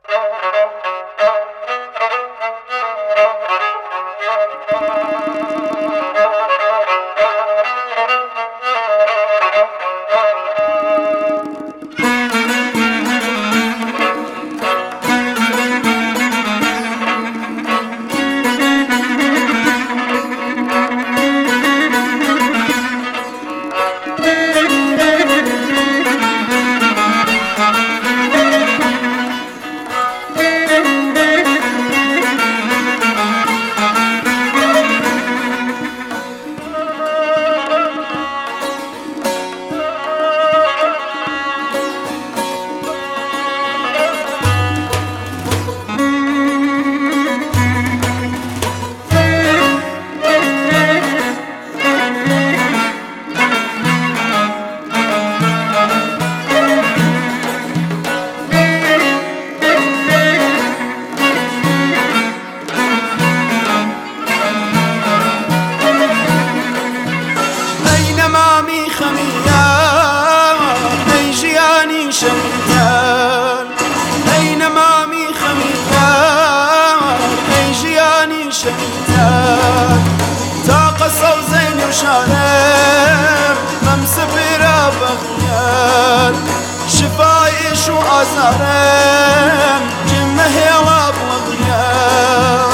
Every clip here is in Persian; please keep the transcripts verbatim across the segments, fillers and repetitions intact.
شميتان أينما مي خميتان أي جياني شميتان تاق صوزين وشانم ممسفرة بغيان شفايش وأزارم جمه هلا بغيان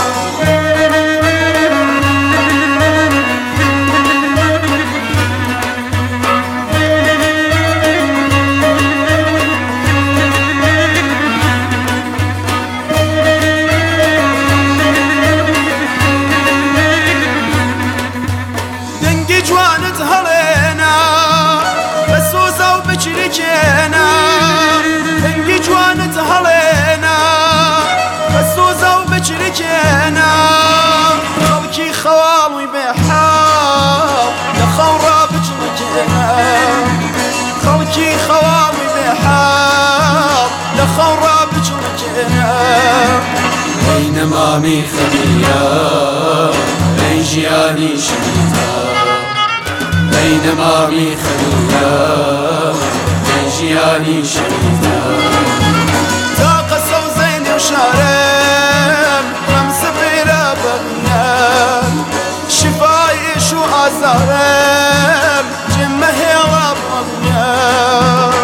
بچركينا دنگي جوانت هلينا فسوزة وبچركينا خلكي خوالي بحال لخورا بچركينا خلكي خوالي بحال لخورا بچركينا أينما مي خبيا أي جياني شميتا أينما مي خبيا جياني شريفة تاق صوزين وشارم ممسفرة بغيان شفايش وأزارم جمه هلا بغيان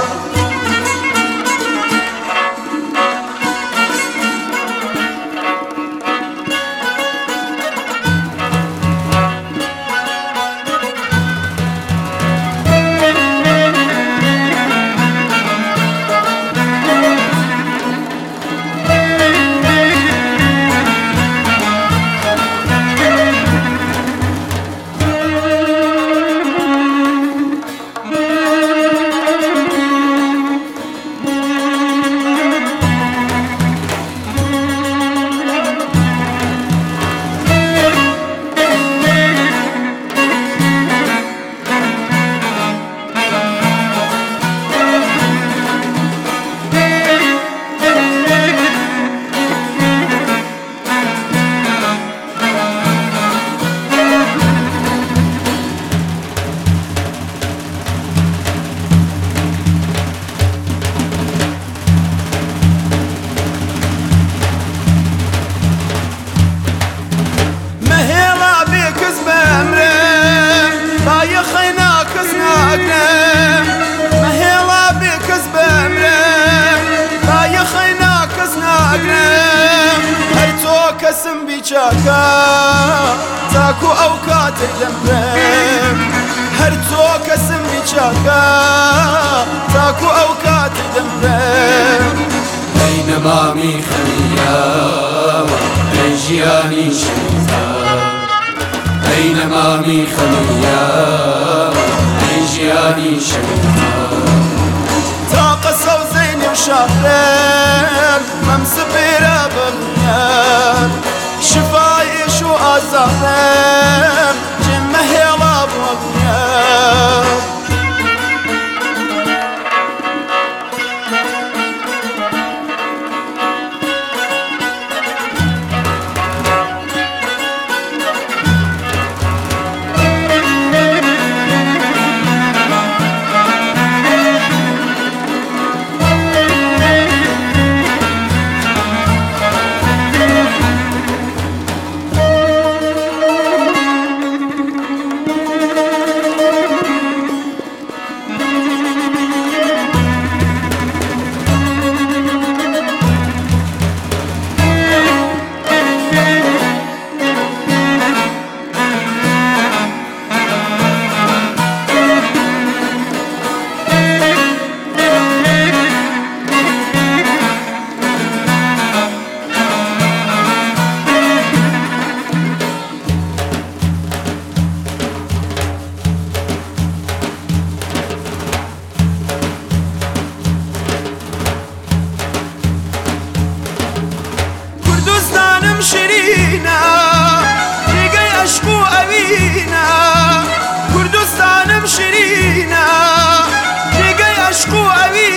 مهلا بكذب امرم لا يخينا كزنا اقرم هر تو كسم بيشاكا تاكو اوقات دمرم هر تو كسم بيشاكا تاكو اوقات دمرم أينما مي خليا أي جياني شميتا أينما مي خليا جياني شميتا تاق صوزين وشهرين ممسفرة بغيان شفايش وأزارم جمه هلا بغيان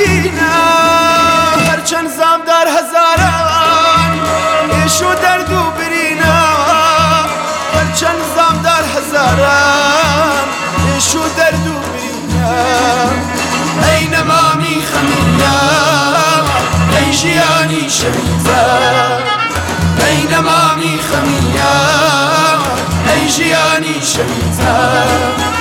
برینە هەرچەند زامدار هەزاران ئێش و دەرد و برینە هەرچەند زامدار هەزاران ئێش و دەرد و برینە ئەی نەمامی خەمیە ئەی ژیانی شەویزە ئەی نەمامی خەمیە ئەی ژیانی شەویزە